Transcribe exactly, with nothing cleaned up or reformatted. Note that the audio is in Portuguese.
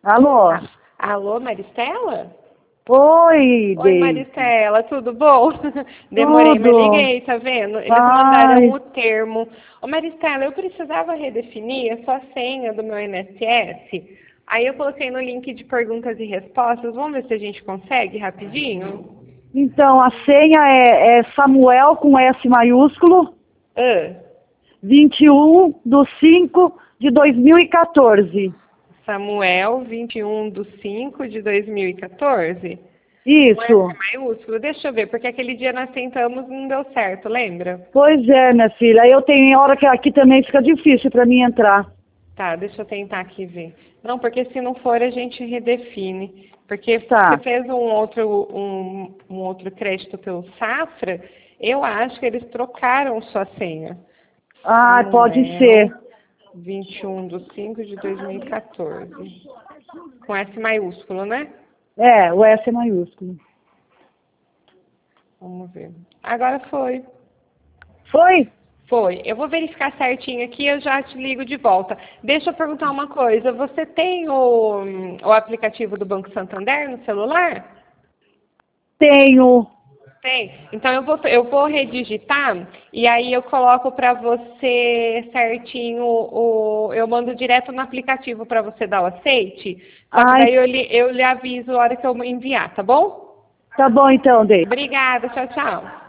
Alô? Ah, alô, Maristela? Oi, Oi, Deise. Maristela, tudo bom? Demorei, mas Tudo. liguei, tá vendo? Eles mandaram Ai, o termo. Ô, Maristela, eu precisava redefinir a sua senha do meu I N S S. Aí eu coloquei no link de perguntas e respostas. Vamos ver se a gente consegue rapidinho? então a senha é, é Samuel com S maiúsculo, Ah, vinte e um do cinco de dois mil e quatorze. Samuel, vinte e um de cinco de dois mil e quatorze. Com S Isso. maiúsculo. Deixa eu ver, porque aquele dia nós tentamos e não deu certo, lembra? Pois é, minha filha. Eu tenho hora que aqui também fica difícil para mim entrar. Tá, deixa eu tentar aqui ver. Não, porque se não for, a gente redefine. Porque você Tá. fez um outro, um, um outro crédito pelo Safra, eu acho que eles trocaram sua senha. Ah, pode ser. Samuel, vinte e um de cinco de dois mil e quatorze. Com S maiúsculo, né? É, o S é maiúsculo. Vamos ver. Agora foi. Foi? Foi. Eu vou verificar certinho aqui e eu já te ligo de volta. Deixa eu perguntar uma coisa. Você tem o, o aplicativo do Banco Santander no celular? Tenho. Tem. Então eu vou, eu vou redigitar e aí eu coloco para você certinho o. Eu mando direto no aplicativo para você dar o aceite. Só que Ai, daí eu lhe, eu lhe aviso a hora que eu enviar, tá bom? tá bom então, Deise. Obrigada, tchau, tchau.